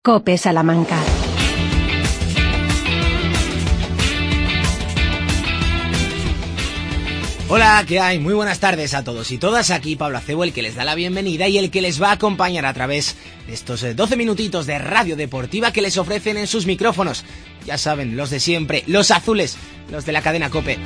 COPE Salamanca. Hola, ¿qué hay? Muy buenas tardes a todos y todas. Aquí Pablo Acebo, el que les da la bienvenida y el que les va a acompañar a través de estos 12 minutitos de radio deportiva que les ofrecen en sus micrófonos. Ya saben, los de siempre, los azules, los de la cadena COPE.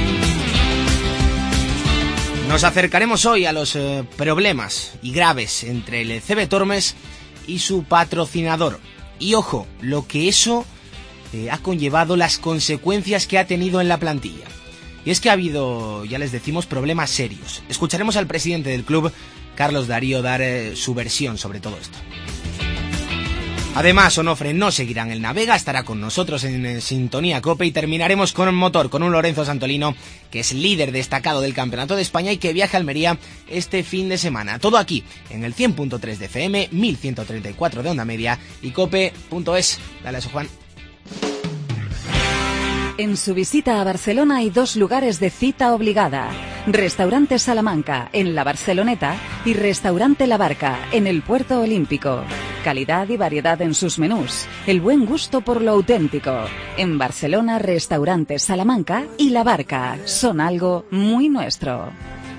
Nos acercaremos hoy a los problemas y graves entre el CB Tormes y su patrocinador. Y ojo, lo que eso ha conllevado, las consecuencias que ha tenido en la plantilla. Y es que ha habido, ya les decimos, problemas serios. Escucharemos al presidente del club, Carlos Darío, dar su versión sobre todo esto. Además, Onofre no seguirá en el Navega, estará con nosotros en Sintonía COPE y terminaremos con un motor, con un Lorenzo Santolino, que es líder destacado del Campeonato de España y que viaja a Almería este fin de semana. Todo aquí, en el 100.3 de FM, 1134 de onda media y cope.es. Dale a eso, Juan. En su visita a Barcelona hay dos lugares de cita obligada. Restaurante Salamanca, en la Barceloneta, y Restaurante La Barca, en el Puerto Olímpico. Calidad y variedad en sus menús. El buen gusto por lo auténtico. En Barcelona, Restaurante Salamanca y La Barca son algo muy nuestro.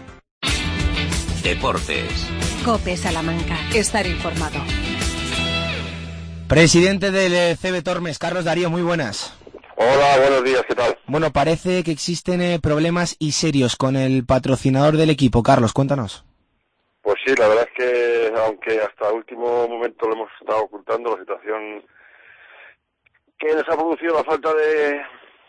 Deportes. COPE Salamanca. Estar informado. Presidente del CB Tormes, Carlos Darío, muy buenas. Hola, buenos días, ¿qué tal? Bueno, parece que existen problemas y serios con el patrocinador del equipo. Carlos, cuéntanos. Pues sí, la verdad es que, aunque hasta el último momento lo hemos estado ocultando, la situación que nos ha producido la falta de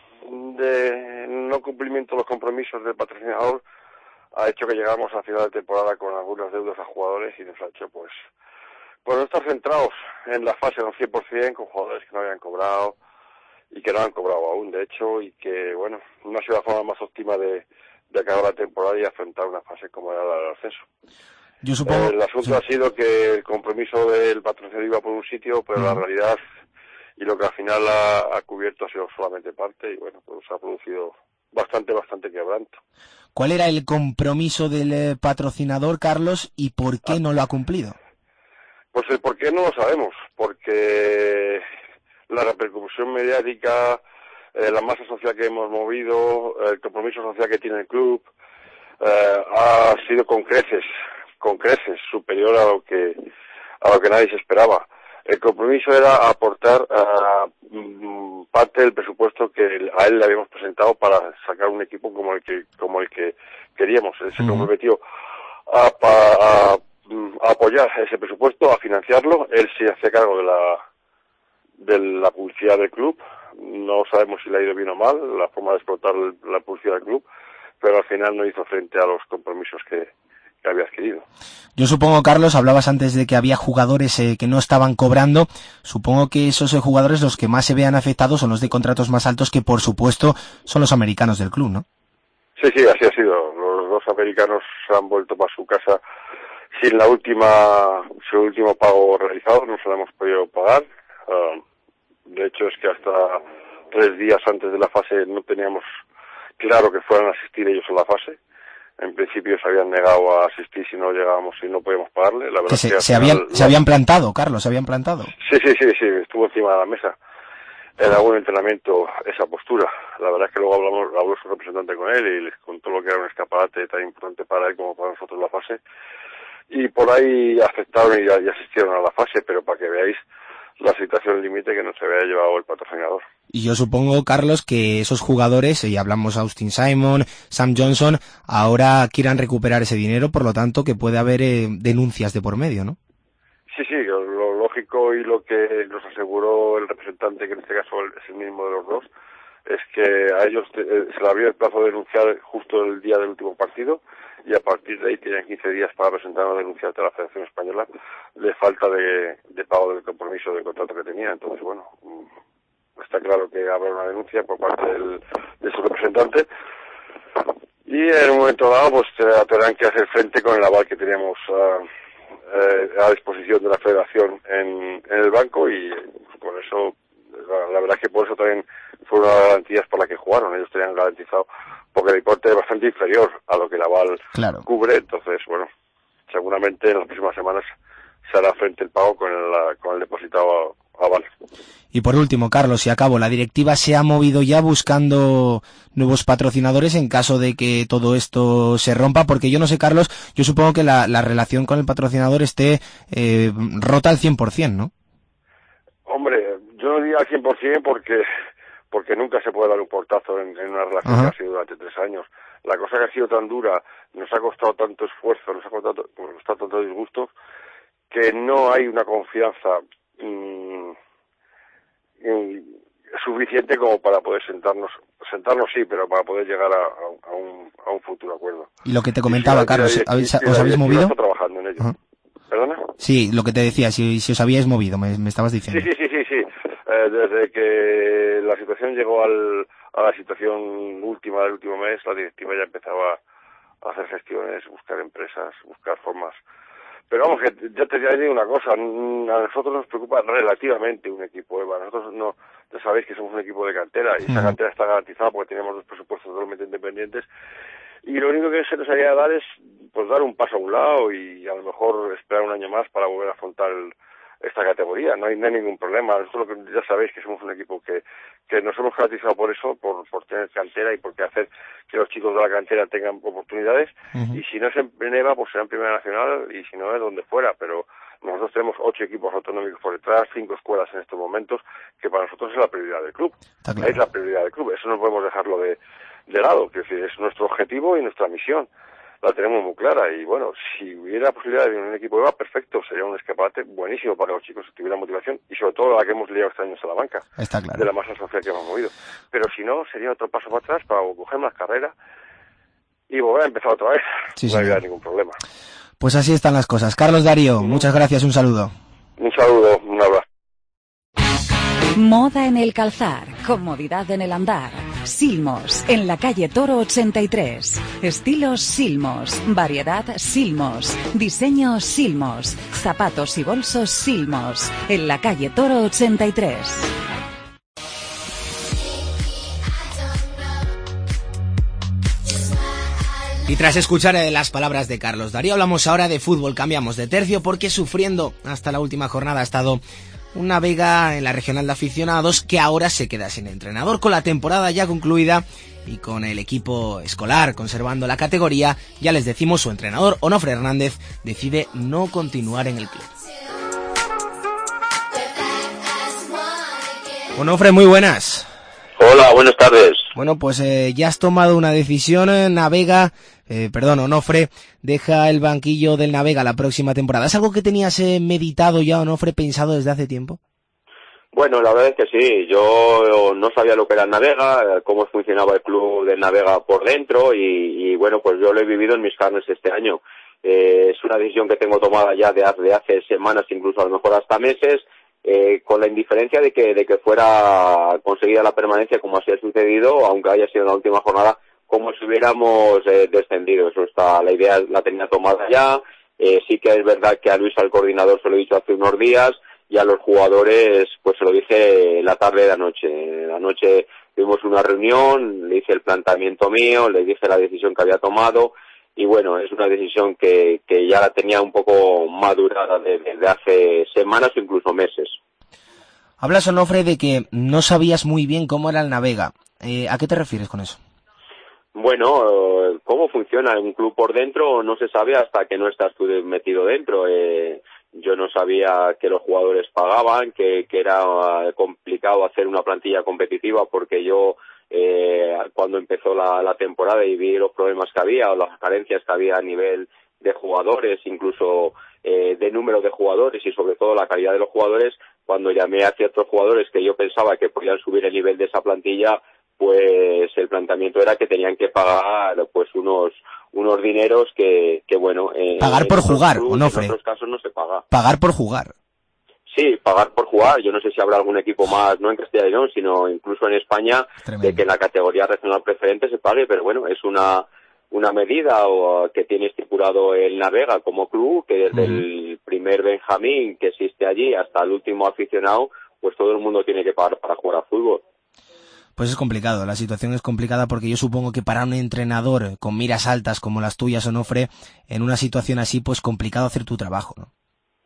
no cumplimiento de los compromisos del patrocinador ha hecho que llegamos a final de temporada con algunas deudas a jugadores y nos ha hecho pues no estar centrados en la fase al 100% con jugadores que no habían cobrado y que no han cobrado aún, de hecho, y que, bueno, no ha sido la forma más óptima de acabar la temporada y afrontar una fase como era la del ascenso. Yo supongo... El asunto ha sido que el compromiso del patrocinador iba por un sitio, pero la realidad y lo que al final ha cubierto ha sido solamente parte y, bueno, pues ha producido bastante quebranto. ¿Cuál era el compromiso del patrocinador, Carlos, y por qué no lo ha cumplido? Pues el por qué no lo sabemos, porque la repercusión mediática, la masa social que hemos movido, el compromiso social que tiene el club, ha sido con creces superior a lo que nadie se esperaba. El compromiso era aportar parte del presupuesto que a él le habíamos presentado para sacar un equipo como el que queríamos. Él se comprometió a apoyar ese presupuesto, a financiarlo. Él se hacía cargo de la publicidad del club. No sabemos si le ha ido bien o mal la forma de explotar la publicidad del club, pero al final no hizo frente a los compromisos que había adquirido. Yo supongo, Carlos, hablabas antes de que había jugadores que no estaban cobrando. Supongo que esos jugadores los que más se vean afectados son los de contratos más altos, que por supuesto son los americanos del club, ¿no? Sí, así ha sido. Los dos americanos se han vuelto para su casa sin su último pago realizado, no se lo hemos podido pagar. De hecho, es que hasta 3 días antes de la fase no teníamos claro que fueran a asistir ellos a la fase. En principio se habían negado a asistir si no llegábamos y no podíamos pagarle. La verdad que se habían plantado, Carlos, se habían plantado. Sí, estuvo encima de la mesa en algún entrenamiento esa postura. La verdad es que luego habló su representante con él y les contó lo que era un escaparate tan importante para él como para nosotros la fase. Y por ahí aceptaron y asistieron a la fase, pero para que veáis la situación límite que nos había llevado el patrocinador. Y yo supongo, Carlos, que esos jugadores, y hablamos Austin Simon, Sam Johnson, ahora quieran recuperar ese dinero, por lo tanto que puede haber denuncias de por medio, ¿no? Sí, lo lógico y lo que nos aseguró el representante, que en este caso es el mismo de los dos, es que a ellos se les abrió el plazo de denunciar justo el día del último partido y a partir de ahí tenían 15 días para presentar una denuncia ante la Federación Española de falta de pago del compromiso del contrato que tenía. Entonces, bueno, está claro que habrá una denuncia por parte de su representante y en un momento dado pues tendrán que hacer frente con el aval que teníamos a disposición de la Federación en el banco y con eso, la verdad es que por eso también fueron las garantías por las que jugaron. Ellos tenían garantizado porque el importe es bastante inferior a lo que el aval cubre. Entonces, bueno, seguramente en las próximas semanas se hará frente el pago con el depositado vale. Y por último, Carlos, y acabo, la directiva se ha movido ya buscando nuevos patrocinadores en caso de que todo esto se rompa, porque yo no sé, Carlos, yo supongo que la relación con el patrocinador esté rota al 100%, ¿no? Hombre, yo no diría al 100% porque nunca se puede dar un portazo en una relación que ha sido durante 3 años. La cosa que ha sido tan dura, nos ha costado tanto esfuerzo, nos ha costado tanto disgusto, que no hay una confianza suficiente como para poder sentarnos sí, pero para poder llegar a un futuro acuerdo. Y lo que te comentaba, Carlos, ¿os habéis movido? Está trabajando en ello. ¿Perdona? Sí, lo que te decía, si os habíais movido, me estabas diciendo. Sí. Desde que la situación llegó a la situación última del último mes, la directiva ya empezaba a hacer gestiones, buscar empresas, buscar formas. Pero vamos, que ya te digo una cosa, a nosotros nos preocupa relativamente un equipo EVA. Nosotros no, ya sabéis que somos un equipo de cantera y esa cantera está garantizada porque tenemos los presupuestos totalmente independientes. Y lo único que se nos haría dar es pues dar un paso a un lado y a lo mejor esperar un año más para volver a afrontar esta categoría. No hay ningún problema. Nosotros ya sabéis que somos un equipo que nos hemos caracterizado por eso, por tener cantera y por hacer que los chicos de la cantera tengan oportunidades. Y si no es en EVA, pues será en Primera Nacional y si no es donde fuera. Pero nosotros tenemos 8 equipos autonómicos por detrás, 5 escuelas en estos momentos, que para nosotros es la prioridad del club. Claro. Es la prioridad del club. Eso no podemos dejarlo de lado, que es nuestro objetivo y nuestra misión. La tenemos muy clara y bueno, si hubiera posibilidad de un equipo EVA, perfecto, sería un escaparate buenísimo para que los chicos tuvieran motivación y sobre todo la que hemos liado este año en Salamanca, está claro, de la masa social que hemos movido. Pero si no, sería otro paso para atrás para coger más carrera y volver a empezar otra vez. No habría ningún problema. Pues así están las cosas. Carlos Darío, muchas gracias, un saludo. Un saludo, un abrazo. Moda en el calzar, comodidad en el andar. Silmos, en la calle Toro 83. Estilos Silmos, variedad Silmos, diseño Silmos, zapatos y bolsos Silmos, en la calle Toro 83. Y tras escuchar las palabras de Carlos Darío, hablamos ahora de fútbol, cambiamos de tercio porque sufriendo hasta la última jornada ha estado una Vega en la regional de aficionados que ahora se queda sin entrenador. Con la temporada ya concluida y con el equipo escolar conservando la categoría, ya les decimos, su entrenador Onofre Hernández decide no continuar en el club. Onofre, muy buenas. Hola, buenas tardes. Bueno, pues ya has tomado una decisión, Onofre deja el banquillo del Navega la próxima temporada. ¿Es algo que tenías meditado ya, Onofre, pensado desde hace tiempo? Bueno, la verdad es que sí. Yo no sabía lo que era el Navega, cómo funcionaba el club del Navega por dentro y bueno, pues yo lo he vivido en mis carnes este año. Es una decisión que tengo tomada ya de hace semanas, incluso a lo mejor hasta meses, con la indiferencia de que fuera conseguida la permanencia como así ha sucedido, aunque haya sido en la última jornada, como si hubiéramos descendido. Eso está, la idea la tenía tomada ya. Sí que es verdad que a Luis, al coordinador, se lo he dicho hace unos días, y a los jugadores pues se lo dije la tarde de anoche. La noche tuvimos una reunión, le hice el planteamiento mío, le dije la decisión que había tomado, y bueno, es una decisión que ya la tenía un poco madurada desde hace semanas o incluso meses. Hablas, Onofre, de que no sabías muy bien cómo era el Navega. ¿A qué te refieres con eso? Bueno, cómo funciona un club por dentro no se sabe hasta que no estás tú metido dentro. Yo no sabía que los jugadores pagaban, que era complicado hacer una plantilla competitiva, porque yo cuando empezó la temporada y vi los problemas que había o las carencias que había a nivel de jugadores, incluso de número de jugadores y sobre todo la calidad de los jugadores, cuando llamé a ciertos jugadores que yo pensaba que podían subir el nivel de esa plantilla, pues el planteamiento era que tenían que pagar pues unos dineros que bueno, pagar por jugar, Onofre. En otros casos no se paga. Pagar por jugar. Sí, pagar por jugar. Yo no sé si habrá algún equipo más, no en Castilla y León, sino incluso en España, de que en la categoría regional preferente se pague, pero bueno, es una medida que tiene estipulado el Navega como club, que desde el primer Benjamín que existe allí hasta el último aficionado, pues todo el mundo tiene que pagar para jugar a fútbol. Pues es complicado, la situación es complicada porque yo supongo que para un entrenador con miras altas como las tuyas, Onofre, en una situación así, pues complicado hacer tu trabajo, ¿no?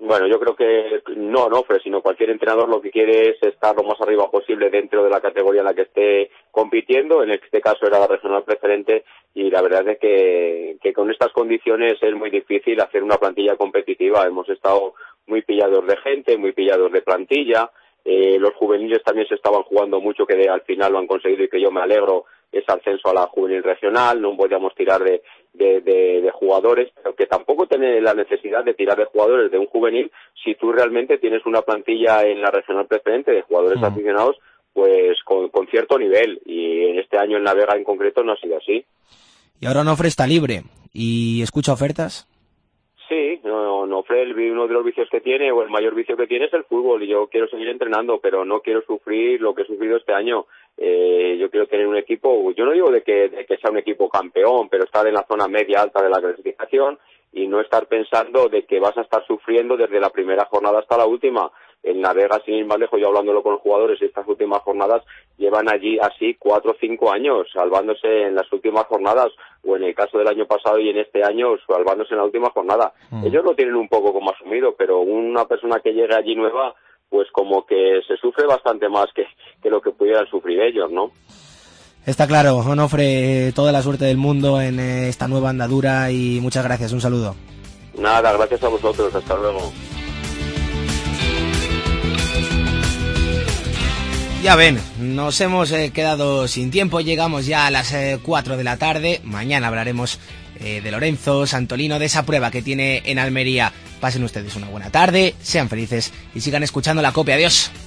Bueno, yo creo que no Onofre, sino cualquier entrenador lo que quiere es estar lo más arriba posible dentro de la categoría en la que esté compitiendo. En este caso era la regional preferente y la verdad es que con estas condiciones es muy difícil hacer una plantilla competitiva. Hemos estado muy pillados de gente, muy pillados de plantilla. Los juveniles también se estaban jugando mucho, que al final lo han conseguido y que yo me alegro, ese ascenso a la juvenil regional. No podíamos tirar de jugadores, pero que tampoco tiene la necesidad de tirar de jugadores de un juvenil si tú realmente tienes una plantilla en la regional preferente de jugadores aficionados pues con cierto nivel, y en este año en La Vega en concreto no ha sido así. Y ahora Onofre está libre y escucha ofertas. Sí, Onofre, uno de los vicios que tiene, o el mayor vicio que tiene, es el fútbol, y yo quiero seguir entrenando, pero no quiero sufrir lo que he sufrido este año. Yo quiero tener un equipo, yo no digo de que sea un equipo campeón, pero estar en la zona media alta de la clasificación y no estar pensando de que vas a estar sufriendo desde la primera jornada hasta la última. En La Vega, sin ir más lejos, yo hablándolo con los jugadores, estas últimas jornadas llevan allí así 4 o 5 años, salvándose en las últimas jornadas, o en el caso del año pasado y en este año, salvándose en la última jornada. Ellos lo tienen un poco como asumido, pero una persona que llegue allí nueva, pues como que se sufre bastante más que lo que pudieran sufrir ellos, ¿no? Está claro. Onofre, toda la suerte del mundo en esta nueva andadura y muchas gracias, un saludo. Nada, gracias a vosotros, hasta luego. Ya ven, nos hemos quedado sin tiempo, llegamos ya a las 4 de la tarde, mañana hablaremos de Lorenzo Santolino, de esa prueba que tiene en Almería. Pasen ustedes una buena tarde, sean felices y sigan escuchando La Copia. Adiós.